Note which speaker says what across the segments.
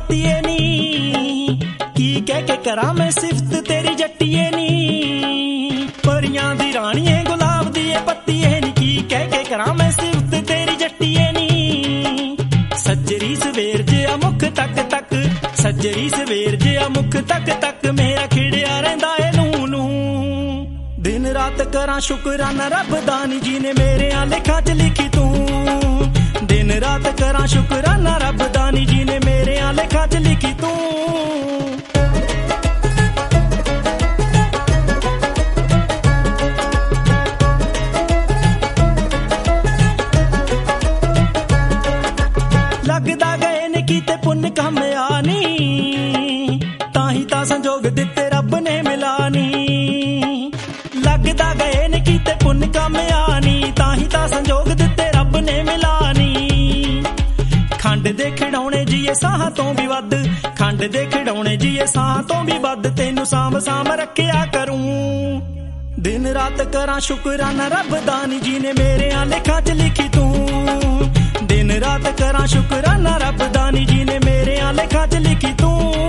Speaker 1: पत्तीए नी की कह के करा मैं सिफत तेरी जट्टीए नी परियां दी राणीए गुलाब दी पत्तीए नी की कह के करा मैं सिफत तेरी जट्टीए नी सज्जरी सवेर जिया मुख तक तक सज्जरी सवेर जिया मुख तक तक मेरा खिड़िया रहिंदा ए लू लू दिन रात करा शुकराना रब दा नी जी ने मेरे लेखा च लिखी तू दिन रात करा शुकराना रब दा नी जी ने मेरे लेखा च लिखी तू लगदा गए ने कीते पुण्य कामयानी ताही ता संजोग दिते रब ने मिलानी लगदा गए ने कीते पुण्य कामयानी ताही ता संजोग दिते रब ने मिलानी खंड दे खिडौणे जीए साह तो भी वध खंड दे खिडौणे जीए साह तो भी वध तेनू सांभ सांभ रखिया करूं दिन रात करा शुकराना रब दा नी जी ने मेरे लेखा च लिखी तू दिन रात करा शुकराना रब दा नी जी ने मेरे लेखा च लिखी तू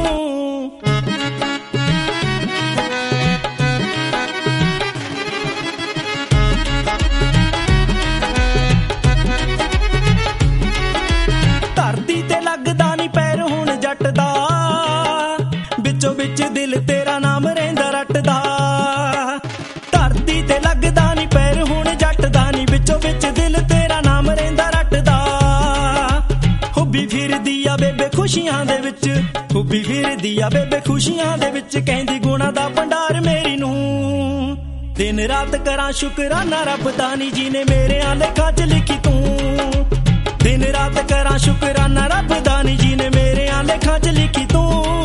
Speaker 1: धरती ते लगदा नी पैर हुण जट दा बिचो बिच दिल तेरा नाम रहिंदा रटदा धरती ते लगदा नी पैर हुण जट दा नी बिचो बिच दिल तेरा नाम रहिंदा रटदा हुब्बी फिरदी आ बेबे खुशियां दे विच हुब्बी फिरदी आ बेबे खुशियां दे विच कहंदी गुणा दा भंडार मेरी नू दिन रात करा शुकराना रब दा नी जी ने मेरे लेखा च लिखी तू दिन रात करा शुकराना रब दा नी जी ने मेरे लेखा च लिखी तू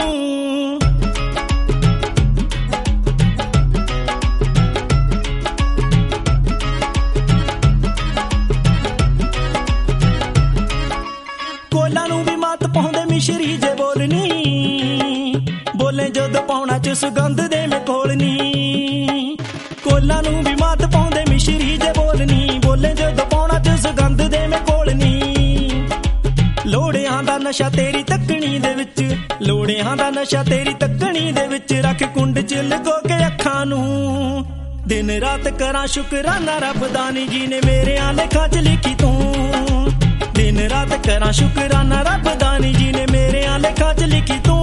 Speaker 1: कोला नू भी मत पाउंदे मिश्री जे बोलनी बोले जद पाउणा च सुगंध दे मैं कोलनी कोला नू भी मत पाउंदे मिश्री जे बोलनी बोले जद पाउणा च सुगंध दे मैं कोलनी लोड़ियां दा नशा तेरी तकनी दे विच लोड़ियां दा नशा तेरी तकनी दे विच रख कुंड च लगो के अखां नू दिन रात करा शुकराना रब दा नी जी ने मेरे लेखा च लिखी तू दिन रात करा शुकराना रब दा नी जी ने मेरे लेखा च लिखी तू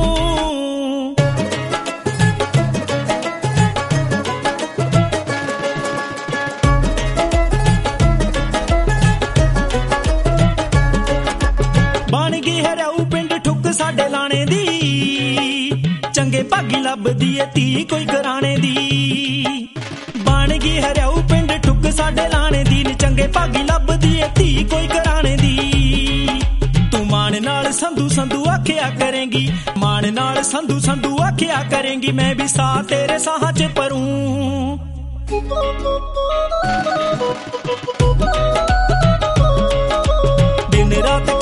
Speaker 1: बन गई हरियाऊ पिंड ठुक साडे लाने दी चंगे भागी लभदी ए धी कोई घराने दी बन गई हरियाऊ पिंड ठुक साडे लाने दी चंगे भागी लभदी ए धी कोई घराने दी तू मान नाल संधू संधू आखिया करेंगी मान नाल संधू संधू आखिया करेंगी मैं भी सा तेरे साह च परूं दिन रात